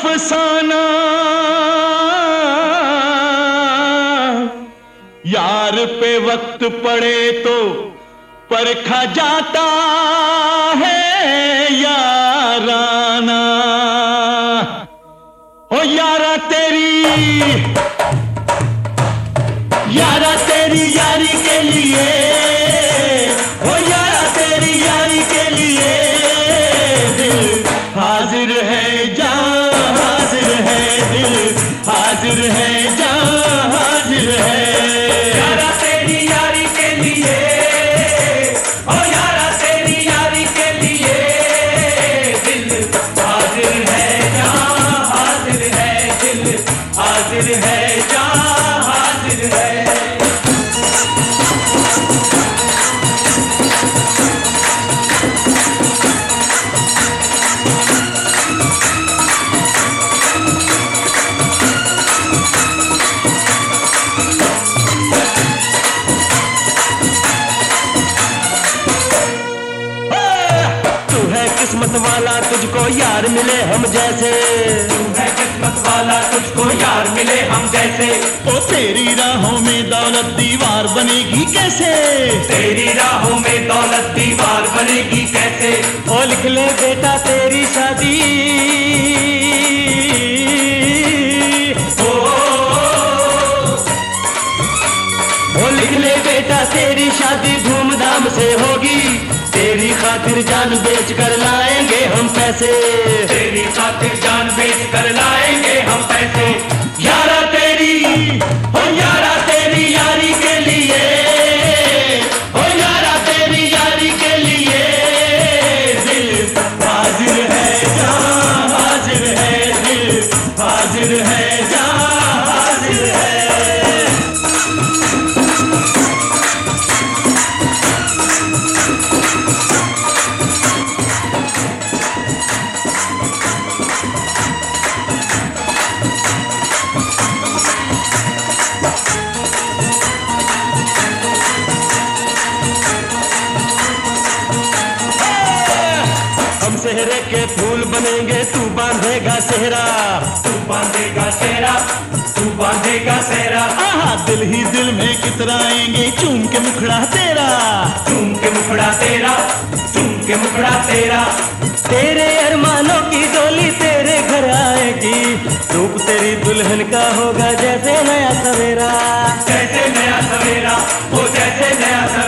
अफसाना यार पे वक्त पड़े तो परखा जाता है याराना। ओ यारा तेरी यारी के लिए, ओ यारा तेरी यारी के लिए दिल हाजिर है, जान हाजिर है, दिल हाजिर है, जान हाजिर है। यारा तेरी यारी के लिए, ओ यारा तेरी यारी के लिए दिल हाजिर है, जान हाजिर है, दिल हाजिर है, जान हाजिर है। किस्मत वाला तुझको यार मिले हम जैसे, तू है किस्मत वाला तुझको यार मिले हम जैसे। ओ तेरी राहों में दौलत दीवार बनेगी कैसे, तेरी राहों में दौलत दीवार बनेगी कैसे। ओ लिख ले बेटा तेरी शादी, ओ लिख ले बेटा तेरी शादी धूमधाम से होगी। तेरी खातिर जान बेच कर लाएंगे हम पैसे, तेरी खातिर जान बेच कर लाएंगे हम पैसे। यारा तेरी, ओ यारा तेरी यारी के लिए, ओ यारा तेरी यारी के लिए दिल हाजिर है, जान हाजिर है, दिल हाजिर है, जान हाजिर है। सेहरे के फूल बनेंगे तू बांधेगा सेहरा, तू बांधेगा सेहरा, तू बांधेगा सेहरा। आहा दिल ही दिल में कितराएंगे चूम के मुखड़ा तेरा, चूम के मुखड़ा तेरा, चूम के मुखड़ा तेरा। तेरे अरमानों की डोली तेरे घर आएगी, रूप तेरी दुल्हन का होगा जैसे नया सवेरा, जैसे नया सवेरा, वो जैसे नया सवेरा।